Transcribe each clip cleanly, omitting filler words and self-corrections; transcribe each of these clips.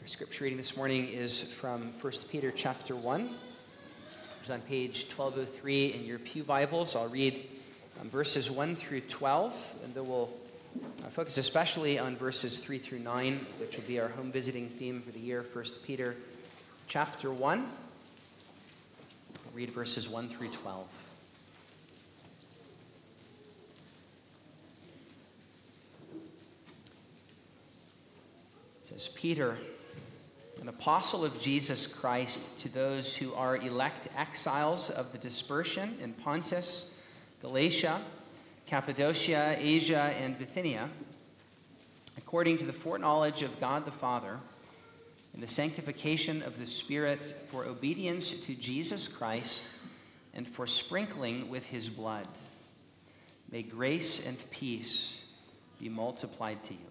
Scripture reading this morning is from 1 Peter chapter 1. It's on page 1203 in your pew Bibles. I'll read verses 1 through 12, and then we'll focus especially on verses 3 through 9, which will be our home visiting theme for the year, 1 Peter chapter 1. I'll read verses 1 through 12. It says, Peter, an apostle of Jesus Christ, to those who are elect exiles of the dispersion in Pontus, Galatia, Cappadocia, Asia, and Bithynia, according to the foreknowledge of God the Father, and the sanctification of the Spirit, for obedience to Jesus Christ, and for sprinkling with his blood. May grace and peace be multiplied to you.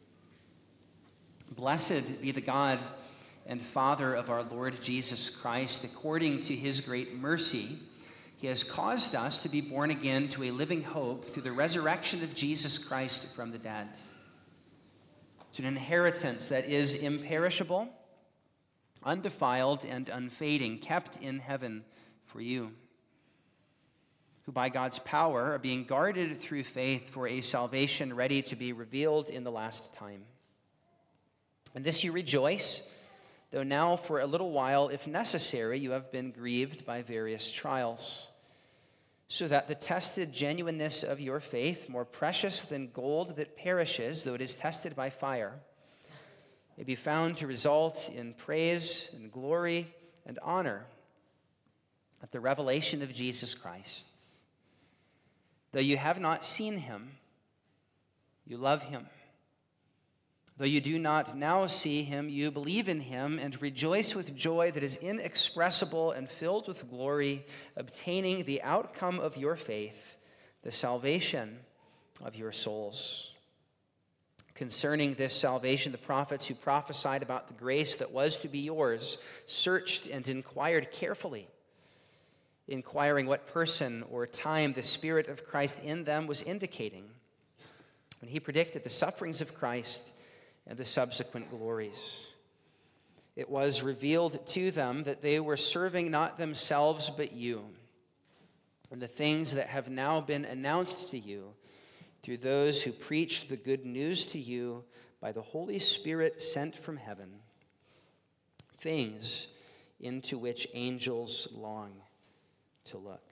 Blessed be the God and Father of our Lord Jesus Christ. According to his great mercy, he has caused us to be born again to a living hope through the resurrection of Jesus Christ from the dead, to an inheritance that is imperishable, undefiled, and unfading, kept in heaven for you, who by God's power are being guarded through faith for a salvation ready to be revealed in the last time. And this you rejoice, though now for a little while, if necessary, you have been grieved by various trials, so that the tested genuineness of your faith, more precious than gold that perishes, though it is tested by fire, may be found to result in praise and glory and honor at the revelation of Jesus Christ. Though you have not seen him, you love him. Though you do not now see him, you believe in him and rejoice with joy that is inexpressible and filled with glory, obtaining the outcome of your faith, the salvation of your souls. Concerning this salvation, the prophets who prophesied about the grace that was to be yours searched and inquired carefully, inquiring what person or time the Spirit of Christ in them was indicating when he predicted the sufferings of Christ and the subsequent glories. It was revealed to them that they were serving not themselves but you, and the things that have now been announced to you through those who preach the good news to you by the Holy Spirit sent from heaven, things into which angels long to look.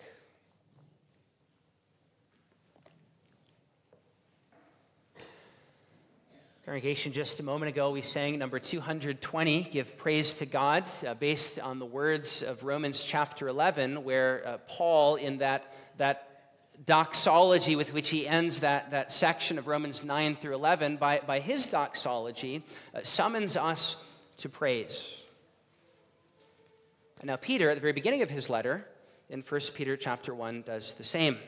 Congregation, just a moment ago, we sang number 220, Give Praise to God, based on the words of Romans chapter 11, where Paul, in that doxology with which he ends that section of Romans 9 through 11, by his doxology, summons us to praise. And now Peter, at the very beginning of his letter, in 1 Peter chapter 1, does the same.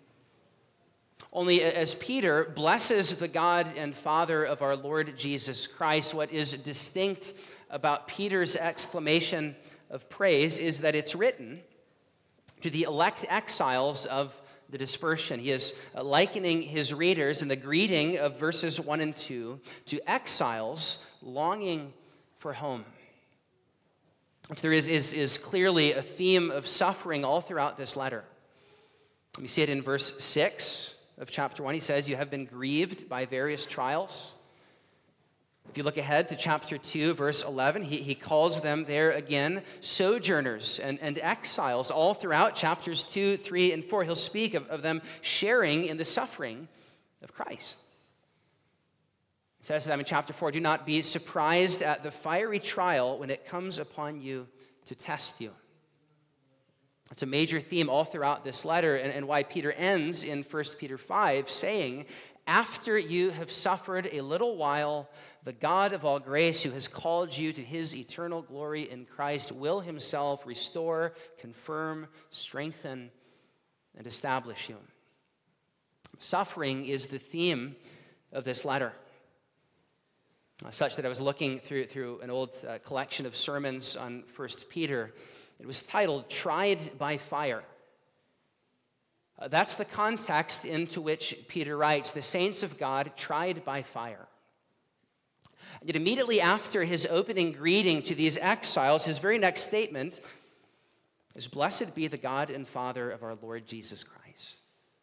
Only as Peter blesses the God and Father of our Lord Jesus Christ, what is distinct about Peter's exclamation of praise is that it's written to the elect exiles of the dispersion. He is likening his readers in the greeting of verses 1 and 2 to exiles longing for home. There is clearly a theme of suffering all throughout this letter. We see it in verse 6 of chapter 1. He says, you have been grieved by various trials. If you look ahead to chapter 2, verse 11, he calls them there again sojourners and exiles. All throughout chapters 2, 3, and 4, he'll speak of them sharing in the suffering of Christ. He says to them in chapter 4, do not be surprised at the fiery trial when it comes upon you to test you. It's a major theme all throughout this letter, and why Peter ends in 1 Peter 5 saying, after you have suffered a little while, the God of all grace, who has called you to his eternal glory in Christ, will himself restore, confirm, strengthen, and establish you. Suffering is the theme of this letter. Such that I was looking through an old collection of sermons on 1 Peter. It was titled, Tried by Fire. That's the context into which Peter writes, the saints of God tried by fire. And yet immediately after his opening greeting to these exiles, his very next statement is, "Blessed be the God and Father of our Lord Jesus Christ."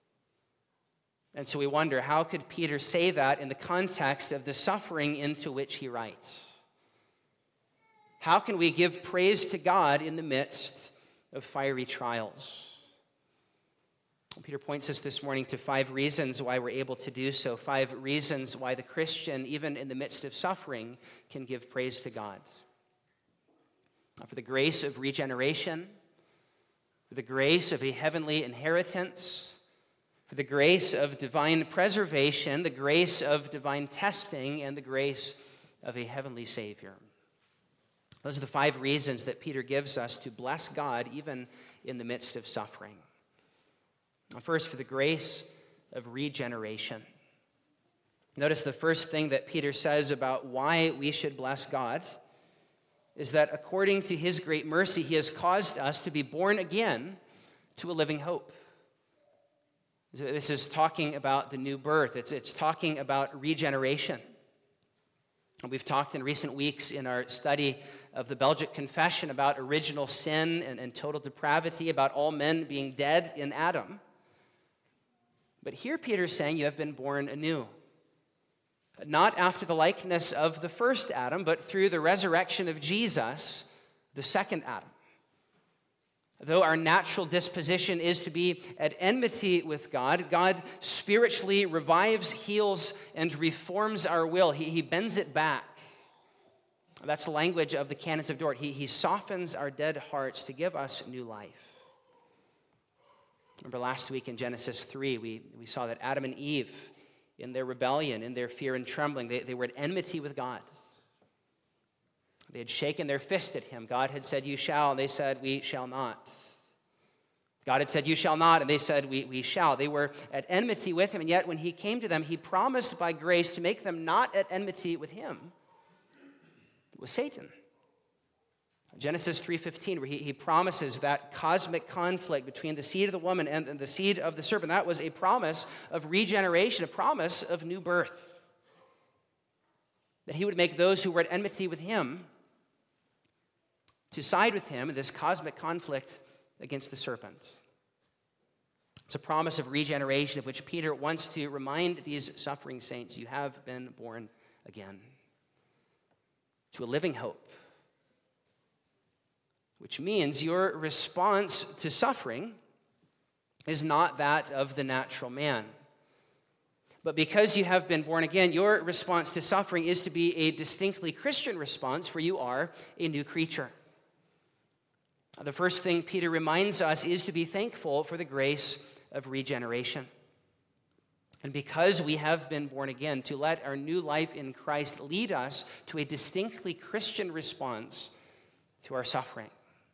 And so we wonder, how could Peter say that in the context of the suffering into which he writes? How can we give praise to God in the midst of fiery trials? Peter points us this morning to 5 reasons why we're able to do so, 5 reasons why the Christian, even in the midst of suffering, can give praise to God. For the grace of regeneration, for the grace of a heavenly inheritance, for the grace of divine preservation, the grace of divine testing, and the grace of a heavenly Savior. Those are the 5 reasons that Peter gives us to bless God even in the midst of suffering. First, for the grace of regeneration. Notice the first thing that Peter says about why we should bless God is that according to his great mercy, he has caused us to be born again to a living hope. This is talking about the new birth. It's talking about regeneration. We've talked in recent weeks in our study of the Belgic Confession about original sin and total depravity, about all men being dead in Adam. But here Peter's saying you have been born anew. Not after the likeness of the first Adam, but through the resurrection of Jesus, the second Adam. Though our natural disposition is to be at enmity with God, God spiritually revives, heals, and reforms our will. He bends it back. That's the language of the canons of Dort. He softens our dead hearts to give us new life. Remember last week in Genesis 3, we saw that Adam and Eve, in their rebellion, in their fear and trembling, they were at enmity with God. They had shaken their fist at him. God had said, "You shall," and they said, "We shall not." God had said, "You shall not," and they said, we shall. They were at enmity with him, and yet when he came to them, he promised by grace to make them not at enmity with him, but with Satan. Genesis 3:15, where he promises that cosmic conflict between the seed of the woman and the seed of the serpent. That was a promise of regeneration, a promise of new birth. That he would make those who were at enmity with him to side with him in this cosmic conflict against the serpent. It's a promise of regeneration of which Peter wants to remind these suffering saints: you have been born again to a living hope. Which means your response to suffering is not that of the natural man. But because you have been born again, your response to suffering is to be a distinctly Christian response, for you are a new creature. The first thing Peter reminds us is to be thankful for the grace of regeneration. And because we have been born again, to let our new life in Christ lead us to a distinctly Christian response to our suffering.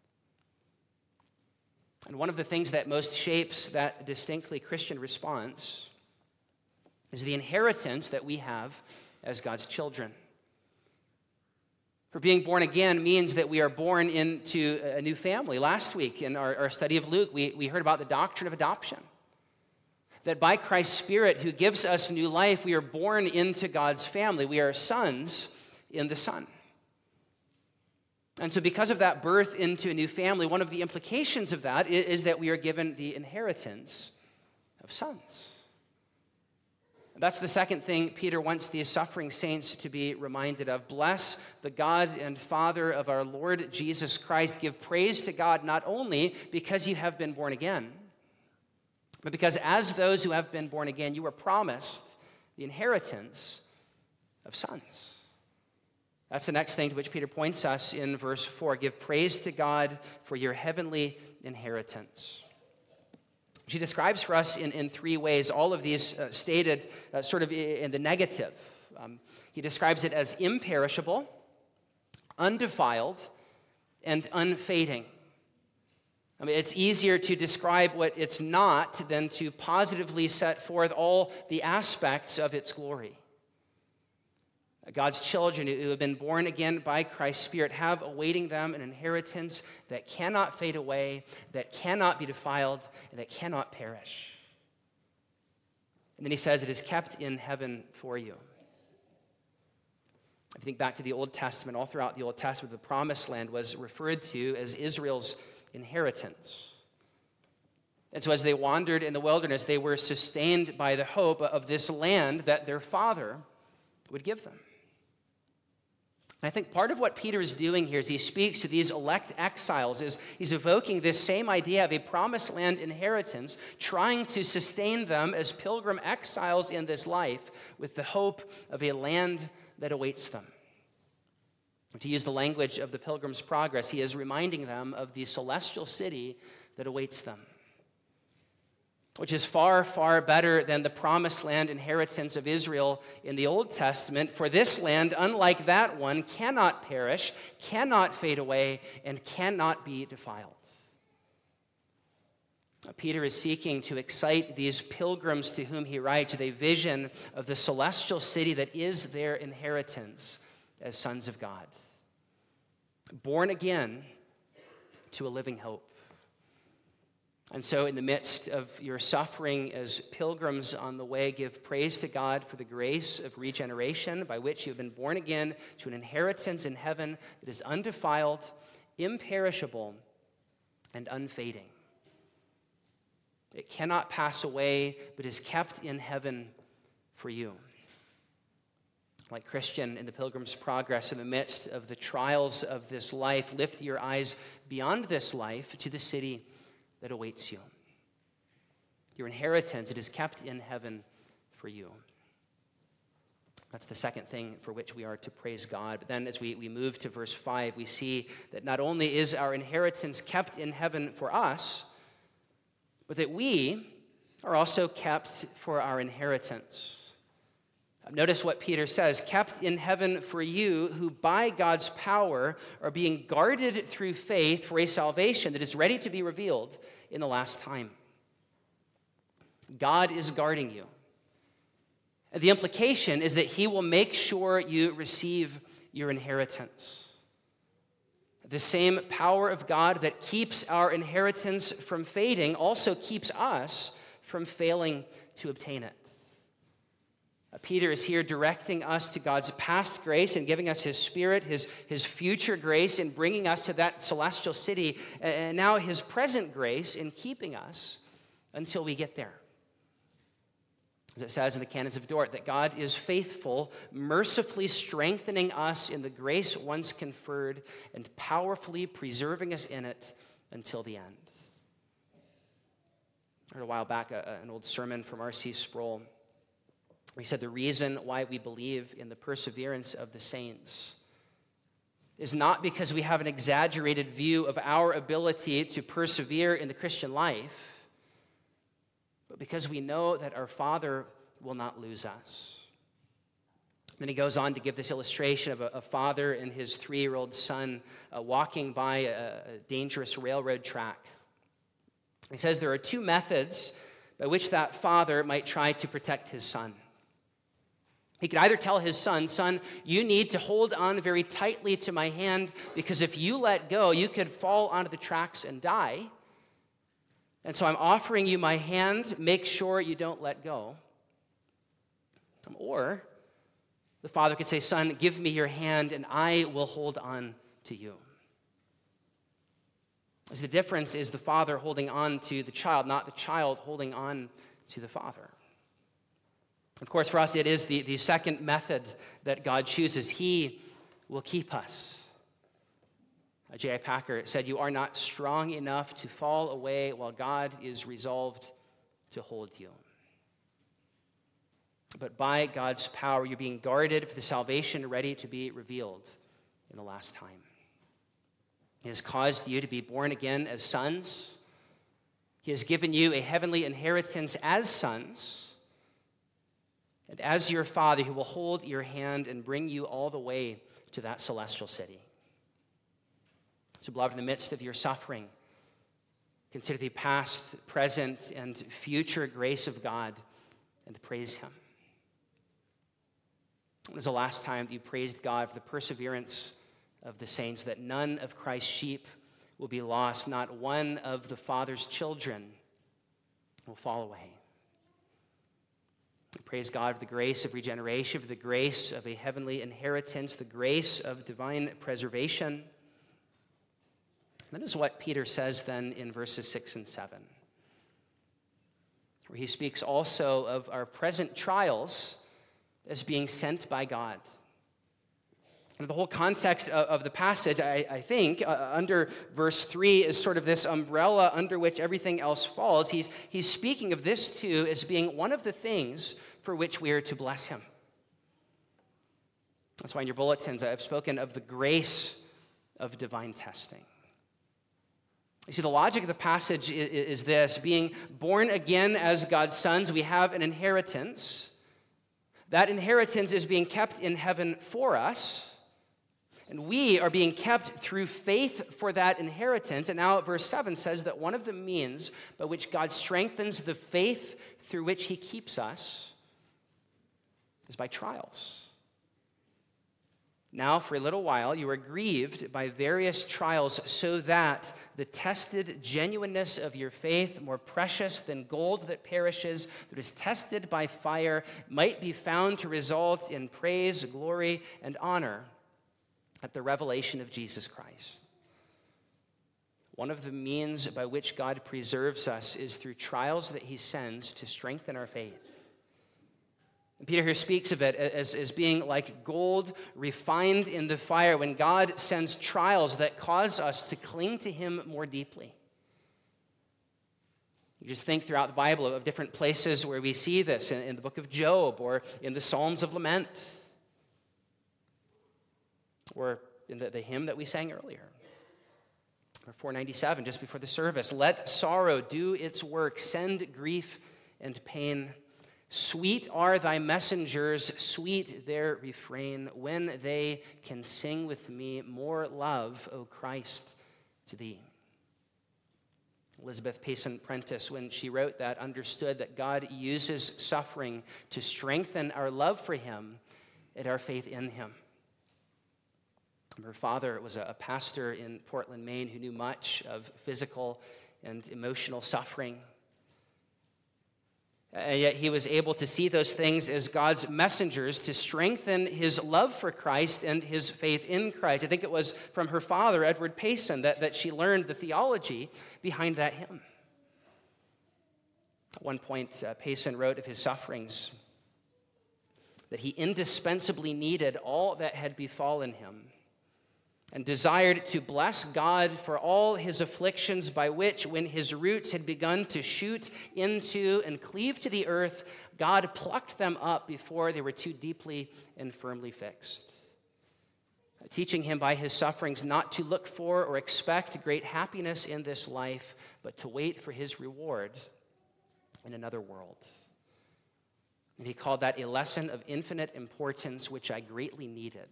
And one of the things that most shapes that distinctly Christian response is the inheritance that we have as God's children. For being born again means that we are born into a new family. Last week in our study of Luke, we heard about the doctrine of adoption. That by Christ's Spirit who gives us new life, we are born into God's family. We are sons in the Son. And so because of that birth into a new family, one of the implications of that is that we are given the inheritance of sons. That's the second thing Peter wants these suffering saints to be reminded of. Bless the God and Father of our Lord Jesus Christ. Give praise to God not only because you have been born again, but because as those who have been born again, you are promised the inheritance of sons. That's the next thing to which Peter points us in verse 4. Give praise to God for your heavenly inheritance. She describes for us in 3 ways, all of these stated sort of in the negative. He describes it as imperishable, undefiled, and unfading. I mean, it's easier to describe what it's not than to positively set forth all the aspects of its glory. God's children who have been born again by Christ's Spirit have awaiting them an inheritance that cannot fade away, that cannot be defiled, and that cannot perish. And then he says it is kept in heaven for you. If you think back to the Old Testament, all throughout the Old Testament, the Promised Land was referred to as Israel's inheritance. And so as they wandered in the wilderness, they were sustained by the hope of this land that their father would give them. And I think part of what Peter is doing here as he speaks to these elect exiles is he's evoking this same idea of a promised land inheritance, trying to sustain them as pilgrim exiles in this life with the hope of a land that awaits them. To use the language of the Pilgrim's Progress, he is reminding them of the celestial city that awaits them, which is far, far better than the promised land inheritance of Israel in the Old Testament. For this land, unlike that one, cannot perish, cannot fade away, and cannot be defiled. Peter is seeking to excite these pilgrims to whom he writes with a vision of the celestial city that is their inheritance as sons of God, born again to a living hope. And so in the midst of your suffering as pilgrims on the way, give praise to God for the grace of regeneration by which you have been born again to an inheritance in heaven that is undefiled, imperishable, and unfading. It cannot pass away, but is kept in heaven for you. Like Christian in the Pilgrim's Progress, in the midst of the trials of this life, lift your eyes beyond this life to the city that awaits you. Your inheritance, it is kept in heaven for you. That's the second thing for which we are to praise God. But then as we move to verse 5, we see that not only is our inheritance kept in heaven for us, but that we are also kept for our inheritance. Notice what Peter says, kept in heaven for you, who by God's power are being guarded through faith for a salvation that is ready to be revealed in the last time. God is guarding you. The implication is that he will make sure you receive your inheritance. The same power of God that keeps our inheritance from fading also keeps us from failing to obtain it. Peter is here directing us to God's past grace and giving us his Spirit, his future grace in bringing us to that celestial city, and now his present grace in keeping us until we get there. As it says in the Canons of Dort, that God is faithful, mercifully strengthening us in the grace once conferred and powerfully preserving us in it until the end. I heard a while back an old sermon from R.C. Sproul. He said the reason why we believe in the perseverance of the saints is not because we have an exaggerated view of our ability to persevere in the Christian life, but because we know that our Father will not lose us. Then he goes on to give this illustration of a father and his 3-year-old son walking by a dangerous railroad track. He says there are 2 methods by which that father might try to protect his son. He could either tell his son, son, you need to hold on very tightly to my hand because if you let go, you could fall onto the tracks and die. And so I'm offering you my hand, make sure you don't let go. Or the father could say, son, give me your hand and I will hold on to you. As the difference is the father holding on to the child, not the child holding on to the father. Of course, for us, it is the second method that God chooses. He will keep us. J.I. Packer said, you are not strong enough to fall away while God is resolved to hold you. But by God's power, you're being guarded for the salvation ready to be revealed in the last time. He has caused you to be born again as sons. He has given you a heavenly inheritance as sons. And as your Father, he will hold your hand and bring you all the way to that celestial city. So, beloved, in the midst of your suffering, consider the past, present, and future grace of God and praise him. When was the last time that you praised God for the perseverance of the saints, that none of Christ's sheep will be lost, not one of the Father's children will fall away? Praise God for the grace of regeneration, for the grace of a heavenly inheritance, the grace of divine preservation. That is what Peter says then in verses 6 and 7, where he speaks also of our present trials as being sent by God. And the whole context of the passage, I think, under verse 3 is sort of this umbrella under which everything else falls. He's speaking of this too as being one of the things for which we are to bless him. That's why in your bulletins I've spoken of the grace of divine testing. You see, the logic of the passage is this: being born again as God's sons, we have an inheritance. That inheritance is being kept in heaven for us, and we are being kept through faith for that inheritance. And now verse 7 says that one of the means by which God strengthens the faith through which he keeps us is by trials. Now, for a little while, you are grieved by various trials, so that the tested genuineness of your faith, more precious than gold that perishes, that is tested by fire, might be found to result in praise, glory, and honor at the revelation of Jesus Christ. One of the means by which God preserves us is through trials that he sends to strengthen our faith. And Peter here speaks of it as being like gold refined in the fire when God sends trials that cause us to cling to him more deeply. You just think throughout the Bible of different places where we see this, in the book of Job or in the Psalms of Lament or in the hymn that we sang earlier. Or 497, just before the service. Let sorrow do its work, send grief and pain. Sweet are thy messengers, sweet their refrain, when they can sing with me, more love, O Christ, to thee. Elizabeth Payson Prentice, when she wrote that, understood that God uses suffering to strengthen our love for him and our faith in him. Her father was a pastor in Portland, Maine, who knew much of physical and emotional suffering. And yet he was able to see those things as God's messengers to strengthen his love for Christ and his faith in Christ. I think it was from her father, Edward Payson, that she learned the theology behind that hymn. At one point, Payson wrote of his sufferings that he indispensably needed all that had befallen him and desired to bless God for all his afflictions, by which, when his roots had begun to shoot into and cleave to the earth, God plucked them up before they were too deeply and firmly fixed. Teaching him by his sufferings not to look for or expect great happiness in this life, but to wait for his reward in another world. And he called that a lesson of infinite importance, which I greatly needed.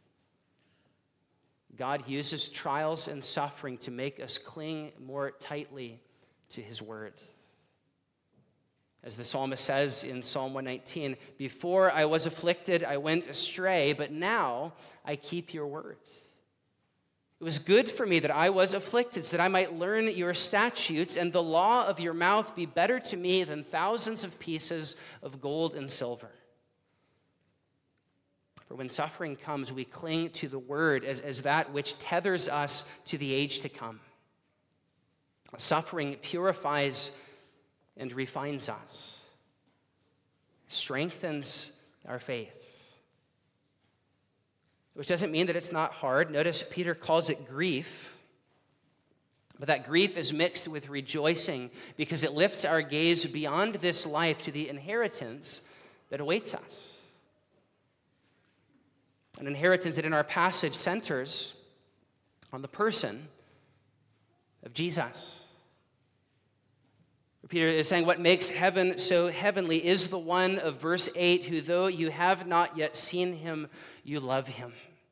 God uses trials and suffering to make us cling more tightly to his word. As the psalmist says in Psalm 119, before I was afflicted, I went astray, but now I keep your word. It was good for me that I was afflicted, so that I might learn your statutes, and the law of your mouth be better to me than thousands of pieces of gold and silver. For when suffering comes, we cling to the word as that which tethers us to the age to come. Suffering purifies and refines us, strengthens our faith. Which doesn't mean that it's not hard. Notice Peter calls it grief. But that grief is mixed with rejoicing because it lifts our gaze beyond this life to the inheritance that awaits us. An inheritance that in our passage centers on the person of Jesus. Peter is saying what makes heaven so heavenly is the one of verse 8, who though you have not yet seen him, you love him.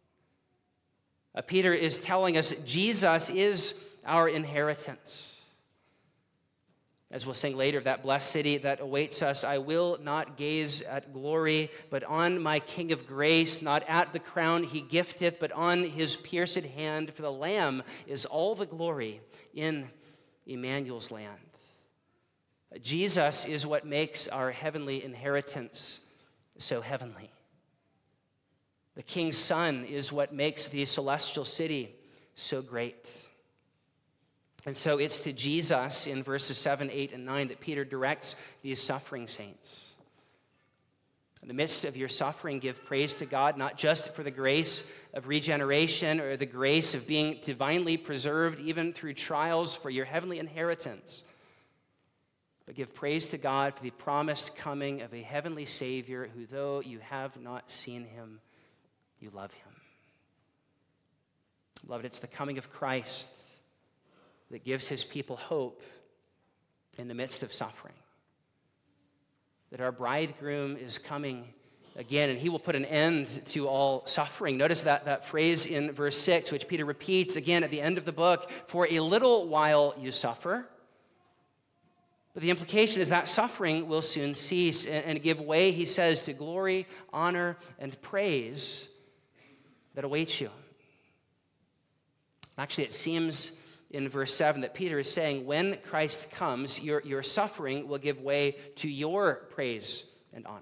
Peter is telling us Jesus is our inheritance. As we'll sing later, that blessed city that awaits us, I will not gaze at glory, but on my King of grace, not at the crown he gifteth, but on his pierced hand, for the Lamb is all the glory in Emmanuel's land. Jesus is what makes our heavenly inheritance so heavenly. The King's Son is what makes the celestial city so great. And so it's to Jesus in verses 7, 8, and 9 that Peter directs these suffering saints. In the midst of your suffering, give praise to God, not just for the grace of regeneration or the grace of being divinely preserved even through trials for your heavenly inheritance, but give praise to God for the promised coming of a heavenly Savior who, though you have not seen him, you love him. Beloved, it's the coming of Christ that gives his people hope in the midst of suffering. That our bridegroom is coming again, and he will put an end to all suffering. Notice that phrase in verse 6, which Peter repeats again at the end of the book, for a little while you suffer. But the implication is that suffering will soon cease and give way, he says, to glory, honor, and praise that awaits you. Actually, it seems in verse 7 that Peter is saying, when Christ comes, your suffering will give way to your praise and honor.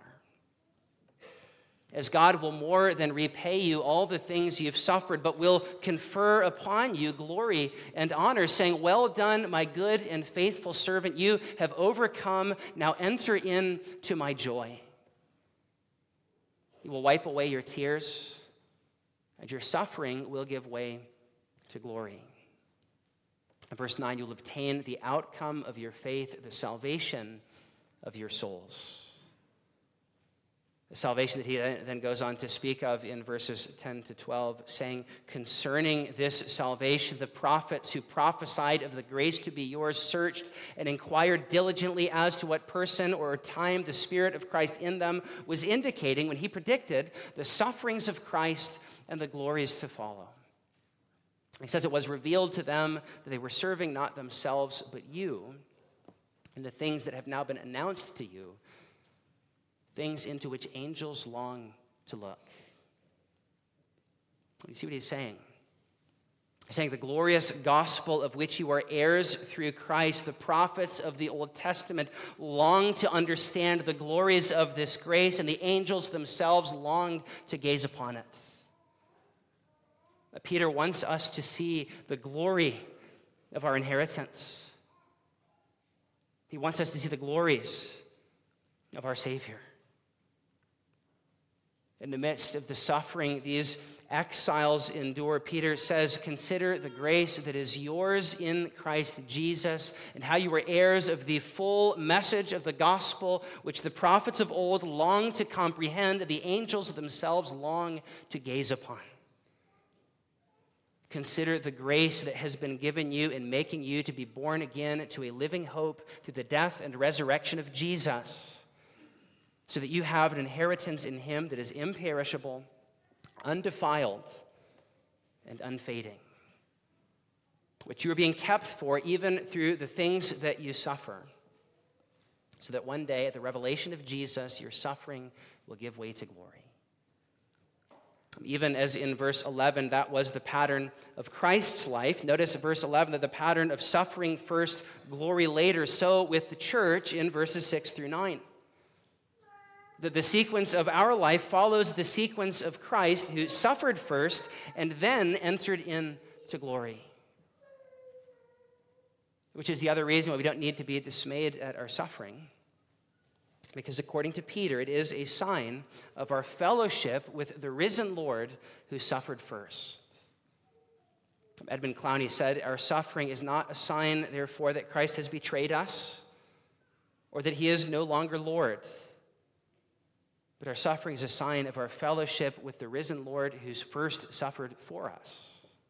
As God will more than repay you all the things you've suffered, but will confer upon you glory and honor, saying, well done, my good and faithful servant. You have overcome. Now enter into my joy. He will wipe away your tears, and your suffering will give way to glory. In verse 9, you'll obtain the outcome of your faith, the salvation of your souls. The salvation that he then goes on to speak of in verses 10 to 12, saying, concerning this salvation, the prophets who prophesied of the grace to be yours searched and inquired diligently as to what person or time the Spirit of Christ in them was indicating when he predicted the sufferings of Christ and the glories to follow. He says it was revealed to them that they were serving not themselves but you, and the things that have now been announced to you, things into which angels long to look. You see what he's saying? He's saying the glorious gospel of which you are heirs through Christ. The prophets of the Old Testament long to understand the glories of this grace, and the angels themselves longed to gaze upon it. Peter wants us to see the glory of our inheritance. He wants us to see the glories of our Savior. In the midst of the suffering these exiles endure, Peter says, consider the grace that is yours in Christ Jesus, and how you were heirs of the full message of the gospel, which the prophets of old longed to comprehend, and the angels themselves long to gaze upon. Consider the grace that has been given you in making you to be born again to a living hope through the death and resurrection of Jesus, so that you have an inheritance in him that is imperishable, undefiled, and unfading, which you are being kept for even through the things that you suffer, so that one day at the revelation of Jesus, your suffering will give way to glory. Even as in verse 11, that was the pattern of Christ's life. Notice verse 11, that the pattern of suffering first, glory later. So with the church in verses 6 through 9. That the sequence of our life follows the sequence of Christ, who suffered first and then entered into glory. Which is the other reason why we don't need to be dismayed at our suffering. Because according to Peter, it is a sign of our fellowship with the risen Lord who suffered first. Edmund Clowney said, our suffering is not a sign, therefore, that Christ has betrayed us or that he is no longer Lord. But our suffering is a sign of our fellowship with the risen Lord who's first suffered for us.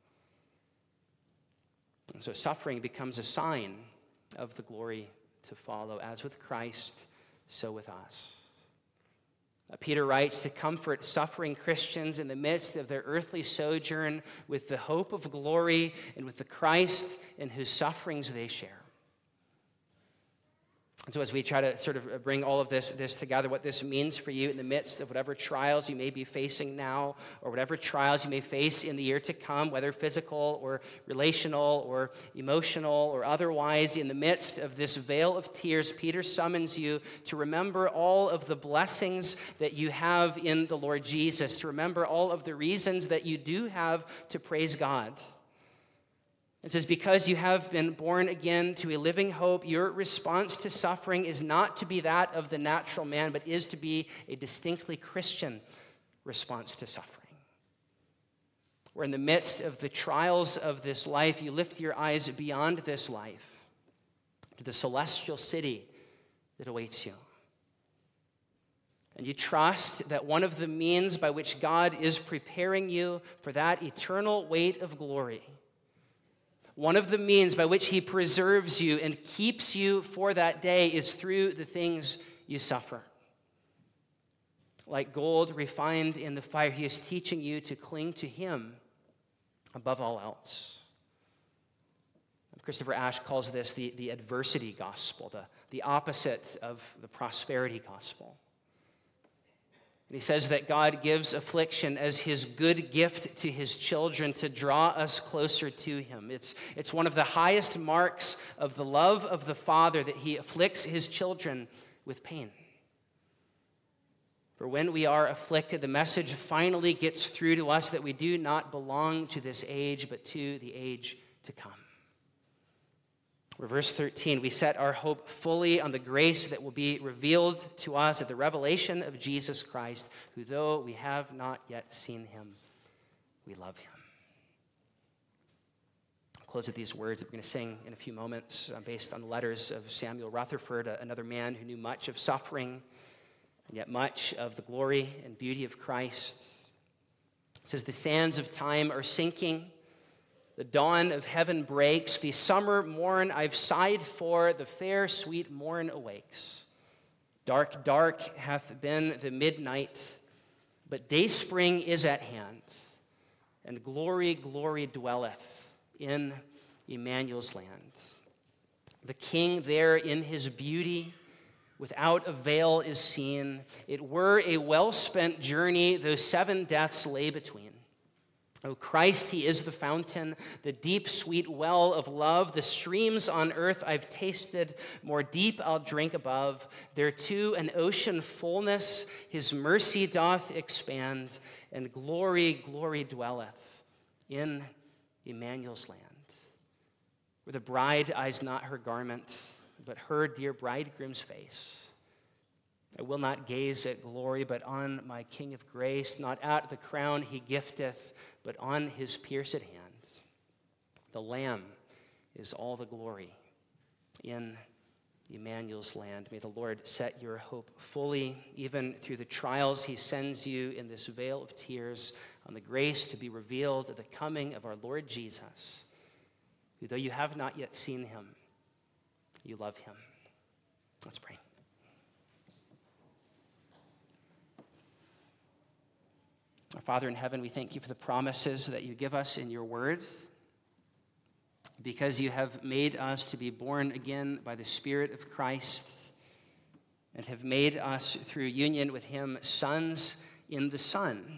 And so suffering becomes a sign of the glory to follow, as with Christ, so with us. Peter writes to comfort suffering Christians in the midst of their earthly sojourn with the hope of glory and with the Christ in whose sufferings they share. And so as we try to sort of bring all of this together, what this means for you in the midst of whatever trials you may be facing now, or whatever trials you may face in the year to come, whether physical or relational or emotional or otherwise, in the midst of this veil of tears, Peter summons you to remember all of the blessings that you have in the Lord Jesus, to remember all of the reasons that you do have to praise God. It says, because you have been born again to a living hope, your response to suffering is not to be that of the natural man, but is to be a distinctly Christian response to suffering. Where in the midst of the trials of this life, you lift your eyes beyond this life to the celestial city that awaits you. And you trust that one of the means by which God is preparing you for that eternal weight of glory, one of the means by which he preserves you and keeps you for that day, is through the things you suffer. Like gold refined in the fire, he is teaching you to cling to him above all else. Christopher Ash calls this the adversity gospel, the opposite of the prosperity gospel. And he says that God gives affliction as his good gift to his children to draw us closer to him. It's one of the highest marks of the love of the Father that he afflicts his children with pain. For when we are afflicted, the message finally gets through to us that we do not belong to this age, but to the age to come. Verse 13, we set our hope fully on the grace that will be revealed to us at the revelation of Jesus Christ, who, though we have not yet seen him, we love him. I'll close with these words that we're going to sing in a few moments, based on the letters of Samuel Rutherford, another man who knew much of suffering and yet much of the glory and beauty of Christ. It says, the sands of time are sinking. The dawn of heaven breaks, the summer morn I've sighed for, the fair sweet morn awakes. Dark, dark hath been the midnight, but dayspring is at hand, and glory, glory dwelleth in Emmanuel's land. The King there in his beauty, without a veil is seen. It were a well-spent journey, though 7 deaths lay between. O Christ, he is the fountain, the deep, sweet well of love. The streams on earth I've tasted, more deep I'll drink above. There too an ocean fullness his mercy doth expand, and glory, glory dwelleth in Emmanuel's land. Where the bride eyes not her garment, but her dear bridegroom's face. I will not gaze at glory, but on my King of grace, not at the crown he gifteth, but on his pierced hand. The Lamb is all the glory in Emmanuel's land. May the Lord set your hope fully, even through the trials he sends you in this vale of tears, on the grace to be revealed at the coming of our Lord Jesus, who, though you have not yet seen him, you love him. Let's pray. Our Father in heaven, we thank you for the promises that you give us in your word, because you have made us to be born again by the Spirit of Christ and have made us, through union with him, sons in the Son.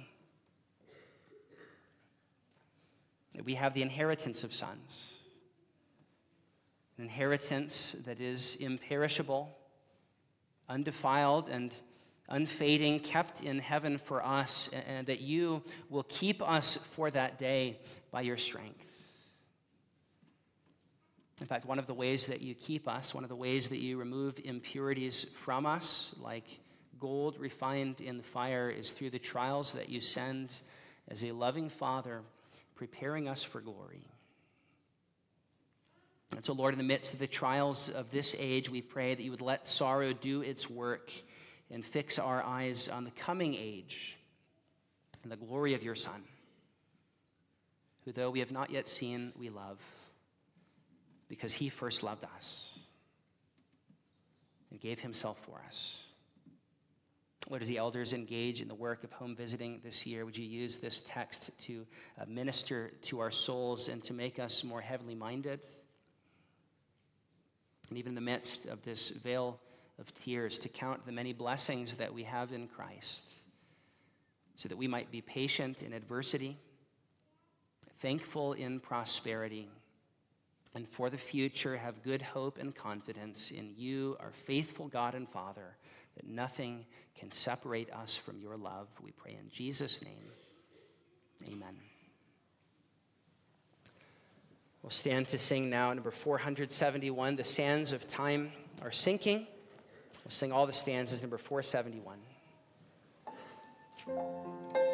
We have the inheritance of sons, an inheritance that is imperishable, undefiled, and unfading, kept in heaven for us, and that you will keep us for that day by your strength. In fact, one of the ways that you keep us, one of the ways that you remove impurities from us, like gold refined in the fire, is through the trials that you send as a loving Father, preparing us for glory. And so, Lord, in the midst of the trials of this age, we pray that you would let sorrow do its work and fix our eyes on the coming age and the glory of your Son, who, though we have not yet seen, we love, because he first loved us and gave himself for us. Lord, as the elders engage in the work of home visiting this year, would you use this text to minister to our souls and to make us more heavenly minded? And even in the midst of this veil of tears, to count the many blessings that we have in Christ, so that we might be patient in adversity, thankful in prosperity, and for the future have good hope and confidence in you, our faithful God and Father, that nothing can separate us from your love. We pray in Jesus' name. Amen. We'll stand to sing now number 471, The Sands of Time Are Sinking. We'll sing all the stanzas, number 471.